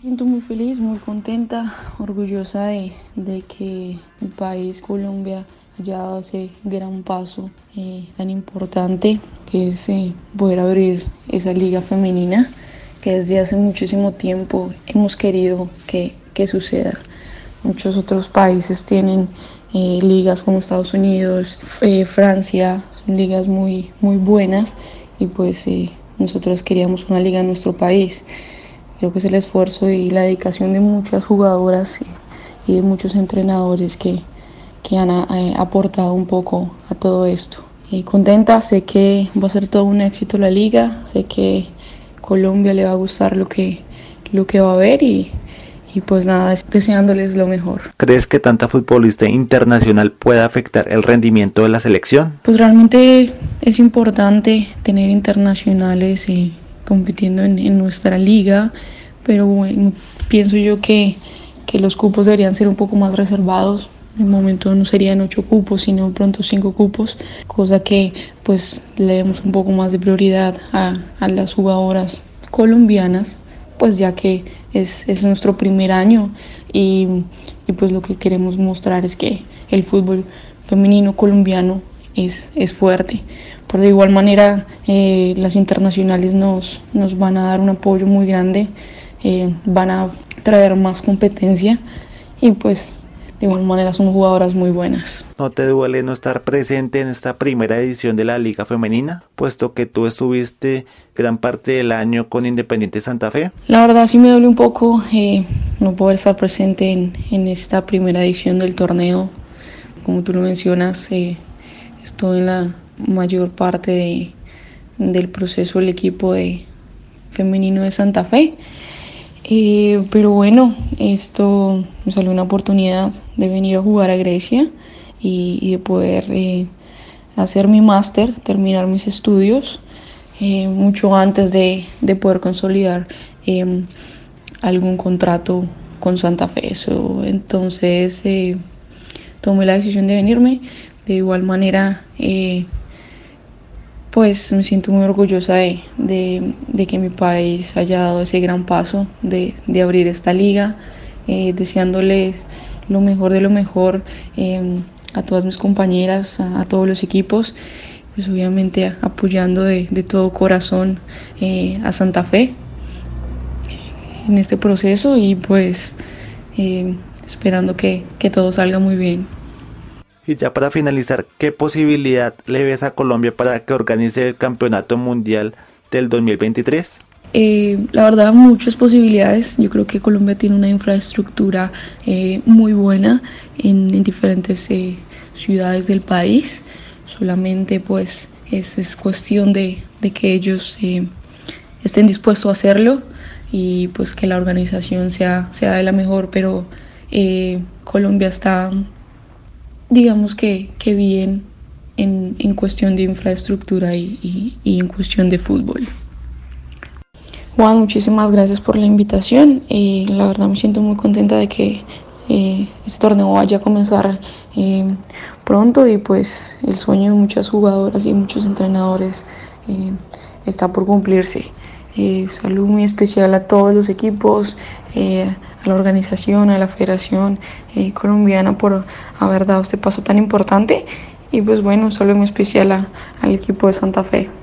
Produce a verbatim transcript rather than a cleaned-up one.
Siento muy feliz, muy contenta, orgullosa de, de que mi país, Colombia, haya dado ese gran paso eh, tan importante que es eh, poder abrir esa liga femenina que desde hace muchísimo tiempo hemos querido que, que suceda. Muchos otros países tienen eh, ligas como Estados Unidos, eh, Francia, son ligas muy, muy buenas y pues eh, nosotros queríamos una liga en nuestro país. Creo que es el esfuerzo y la dedicación de muchas jugadoras y de muchos entrenadores que, que han eh, aportado un poco a todo esto. Y contenta, sé que va a ser todo un éxito la liga, sé que Colombia le va a gustar lo que, lo que va a ver y, y pues nada, deseándoles lo mejor. ¿Crees que tanta futbolista internacional pueda afectar el rendimiento de la selección? Pues realmente es importante tener internacionales y compitiendo en, en nuestra liga, pero bueno, pienso yo que, que los cupos deberían ser un poco más reservados. En el momento no serían ocho cupos, sino pronto cinco cupos, cosa que pues le demos un poco más de prioridad a, a las jugadoras colombianas, pues ya que es, es nuestro primer año y, y pues lo que queremos mostrar es que el fútbol femenino colombiano es, es fuerte. Por de igual manera, eh, las internacionales nos, nos van a dar un apoyo muy grande, eh, van a traer más competencia y pues de igual manera son jugadoras muy buenas. ¿No te duele no estar presente en esta primera edición de la Liga Femenina, puesto que tú estuviste gran parte del año con Independiente Santa Fe? La verdad sí me duele un poco eh, no poder estar presente en, en esta primera edición del torneo. Como tú lo mencionas, eh, estoy en la mayor parte de, del proceso del equipo de femenino de Santa Fe. Eh, pero bueno, esto me salió una oportunidad de venir a jugar a Grecia y, y de poder eh, hacer mi máster, terminar mis estudios, eh, mucho antes de, de poder consolidar eh, algún contrato con Santa Fe. So, entonces eh, tomé la decisión de venirme. De igual manera, eh, pues me siento muy orgullosa de, de, de que mi país haya dado ese gran paso de, de abrir esta liga, eh, deseándoles lo mejor de lo mejor eh, a todas mis compañeras, a, a todos los equipos, pues obviamente apoyando de, de todo corazón eh, a Santa Fe en este proceso y pues eh, esperando que, que todo salga muy bien. Y ya para finalizar, ¿qué posibilidad le ves a Colombia para que organice el Campeonato Mundial del dos mil veintitrés? Eh, la verdad, muchas posibilidades. Yo creo que Colombia tiene una infraestructura eh, muy buena en, en diferentes eh, ciudades del país. Solamente pues es, es cuestión de, de que ellos eh, estén dispuestos a hacerlo y pues que la organización sea, sea de la mejor, pero eh, Colombia está, digamos que, que bien en, en cuestión de infraestructura y, y, y en cuestión de fútbol. Juan, muchísimas gracias por la invitación. Eh, la verdad me siento muy contenta de que eh, este torneo vaya a comenzar eh, pronto y pues el sueño de muchas jugadoras y muchos entrenadores eh, está por cumplirse. Eh, saludo muy especial a todos los equipos, eh, a la organización, a la Federación eh, Colombiana por haber dado este paso tan importante y pues bueno, un saludo muy especial a, al equipo de Santa Fe.